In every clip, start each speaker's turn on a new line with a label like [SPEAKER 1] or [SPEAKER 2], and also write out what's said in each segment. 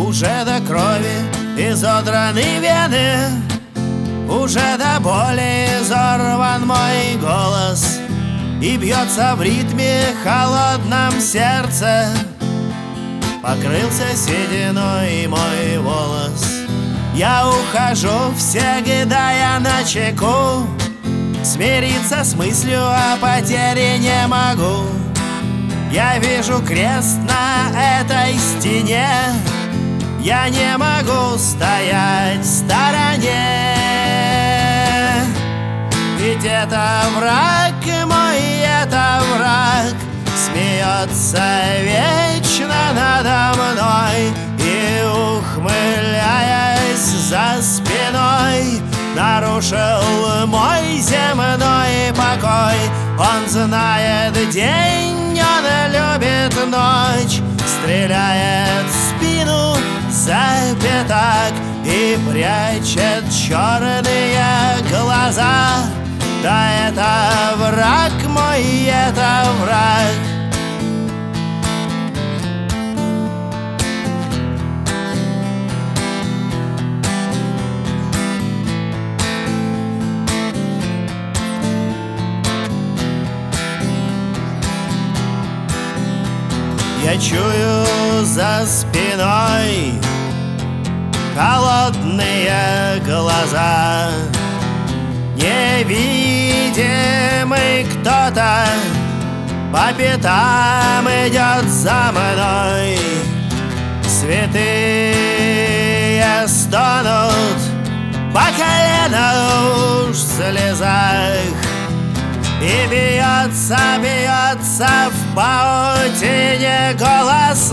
[SPEAKER 1] Уже до крови изодраны вены, уже до боли изорван мой голос, и бьется в ритме холодном сердце. Покрылся сединой мой волос. Я ухожу, всегда я на чеку, смириться с мыслью о потере не могу. Я вижу крест на этой стене, я не могу стоять в стороне. Ведь это враг мой, это враг, смеется вечно надо мной, и, ухмыляясь за спиной, нарушил мой земной покой. Он знает день, он любит ночь, стреляет в спину за пятак и прячет черные глаза. Да, это враг мой, это враг. Я чую за спиной холодные глаза. Невидимый кто-то по пятам идет за мной. Святые стонут по колено в слезах, и бьется, бьется в паутине голос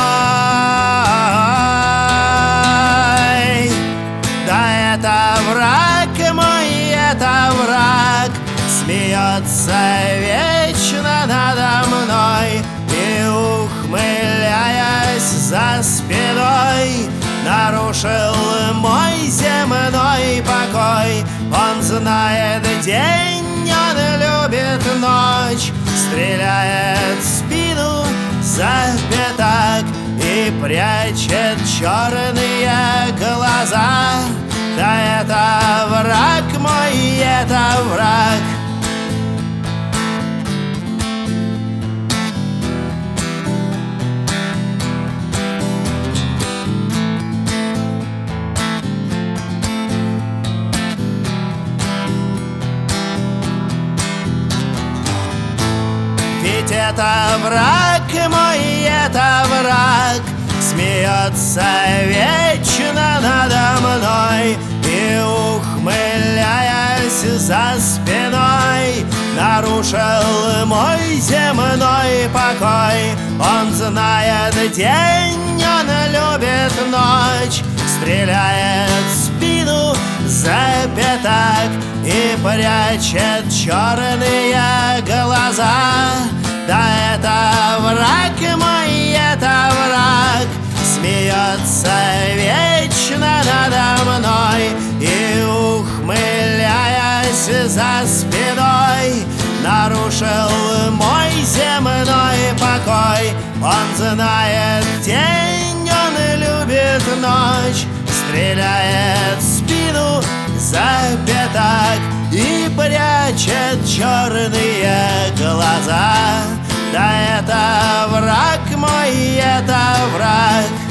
[SPEAKER 1] мой. Да, это враг мой, это враг, смеется вечно надо мной, и, ухмыляясь за спиной, нарушил мой земной покой. Он знает день, он любит ночь, стреляет в спину за пятак и прячет черные глаза. Да, это враг мой, это враг. Ведь это враг мой, это враг, смеется вечно надо мной, и, ухмыляясь за спиной, нарушил мой земной покой. Он знает день, он любит ночь, стреляет в спину за пятак и прячет черные глаза. Да, это враг мой, это враг, смеется вечно надо мной, и, ухмыляясь за спиной, нарушил мой земной покой. Он знает день, он любит ночь, стреляет в спину за пятак и прячет черные глаза. Да, это враг мой, это враг.